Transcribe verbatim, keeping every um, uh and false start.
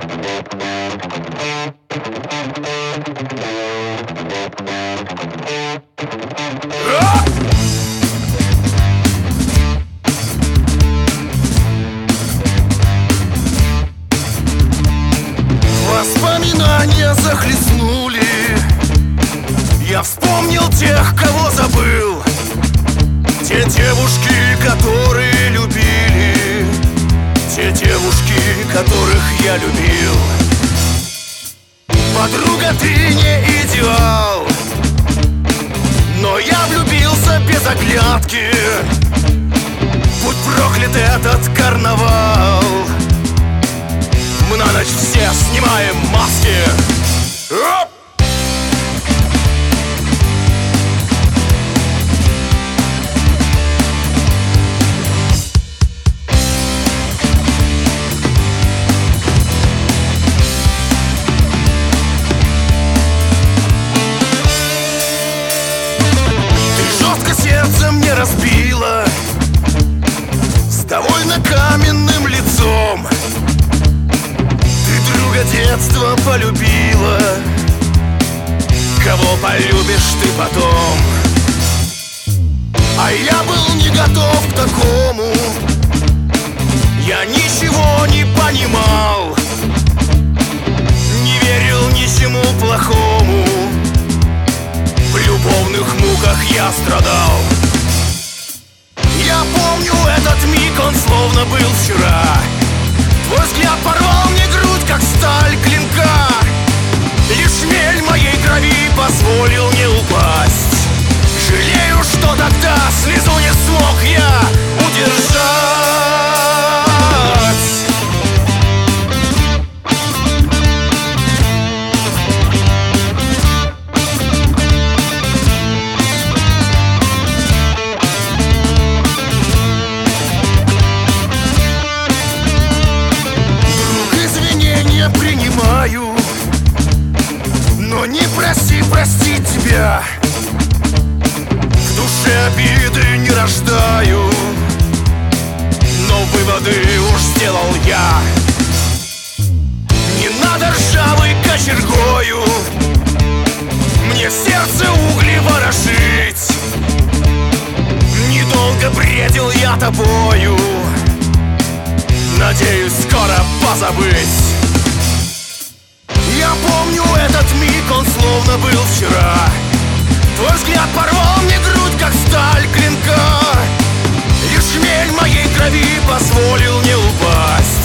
Воспоминания захлестнули. Я вспомнил тех, кого забыл. Те девушки, которые любили. Те девушки, которых я любил. Подруга, ты не идеал, но я влюбился без оглядки. Будь проклят этот карнавал. Мы на ночь все снимаем маски. Оп! Ты жестко сердце мне разбила, с довольно каменным лицом. Детство полюбила, кого полюбишь ты потом. А я был не готов к такому. Я ничего не понимал, не верил ничему плохому. В любовных муках я страдал. Я помню этот миг, он словно был вчера. Твой взгляд порвал мне грудь, как сталь клинка. Лишь хмель моей крови позволил мне упасть. Жалею, что тогда слезу не смог я удержать. Принимаю, но не проси простить тебя. В душе обиды не рождаю, но выводы уж сделал я. Не надо ржавой кочергою мне в сердце угли ворошить. Недолго бредил я тобою, надеюсь скоро позабыть. Я помню этот миг, он словно был вчера. Твой взгляд порвал мне грудь, как сталь клинка. Лишь хмель моей крови позволил мне упасть.